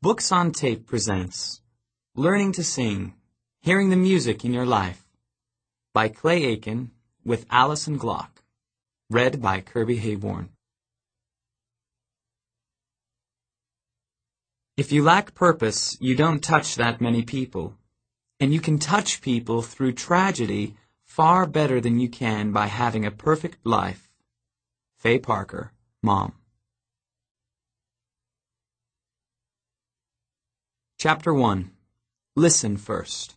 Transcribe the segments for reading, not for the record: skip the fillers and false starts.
Books on Tape presents Learning to Sing, Hearing the Music in Your Life by Clay Aiken with Alison Glock. Read by Kirby Hayborn. If you lack purpose, you don't touch that many people. And you can touch people through tragedy far better than you can by having a perfect life. Faye Parker, Mom. Chapter 1. Listen first.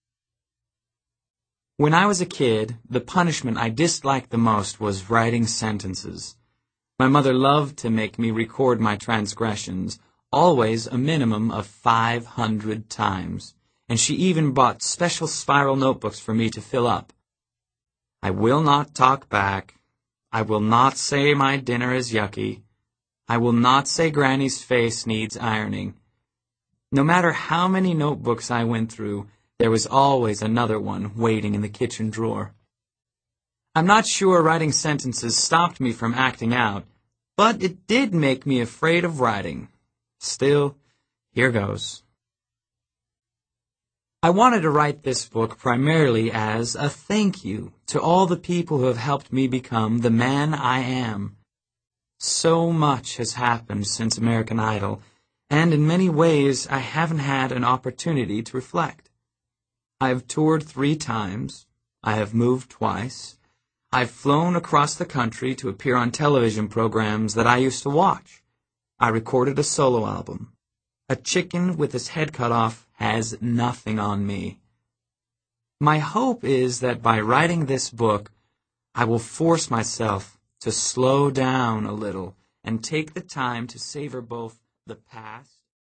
When I was a kid, the punishment I disliked the most was writing sentences. My mother loved to make me record my transgressions, always a minimum of 500 times, and she even bought special spiral notebooks for me to fill up. I will not talk back. I will not say my dinner is yucky. I will not say Granny's face needs ironing. No matter how many notebooks I went through, there was always another one waiting in the kitchen drawer. I'm not sure writing sentences stopped me from acting out, but it did make me afraid of writing. Still, here goes. I wanted to write this book primarily as a thank you to all the people who have helped me become the man I am. So much has happened since American Idol, and in many ways I haven't had an opportunity to reflect. I have toured 3 times. I have moved twice. I've flown across the country to appear on television programs that I used to watch. I recorded a solo album. A chicken with his head cut off has nothing on me. My hope is that by writing this book, I will force myself to slow down a little and take the time to savor both the past